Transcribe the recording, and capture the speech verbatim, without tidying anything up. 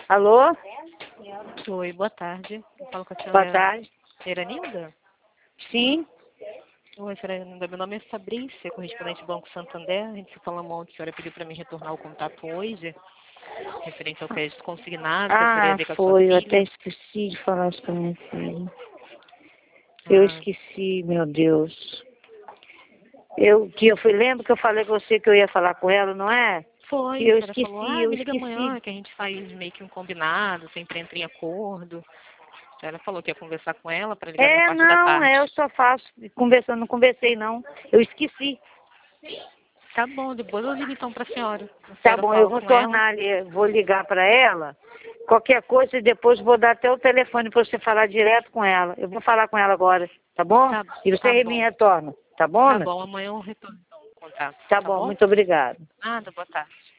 Alô? Oi, boa tarde. Eu falo com a Boa senhora tarde. Eranilda? Sim? Oi, senhora Eranilda. Meu nome é Fabrícia, correspondente do Banco Santander. A gente se falou ontem, a senhora pediu para mim retornar o contato hoje, referente ao crédito consignado, gostaria Ah, de ver com a sua foi. Eu até filha. esqueci de falar isso com a minha filha. Eu Ah, esqueci, meu Deus. Eu, que eu fui, lembro que eu falei com você que eu ia falar com ela, não é? E foi, a eu senhora falou, esqueci, ah, eu me liga esqueci. amanhã, que a gente faz meio que um combinado, sempre entra em acordo. A senhora falou que ia conversar com ela para ligar na É, parte da não, tarde. é, eu só faço conversando, não conversei não. Eu esqueci. Tá bom, depois eu ligo então para a senhora. A Tá senhora bom, eu fala vou com ela. tornar, ali, vou ligar para ela. Qualquer coisa e depois vou dar até o telefone para você falar direto com ela. Eu vou falar com ela agora, tá bom? Tá, E tá você me bom. retorna, tá bom? Tá Né? bom, amanhã eu retorno então o contato, Tá tá bom, bom? muito obrigada. Nada, boa tarde.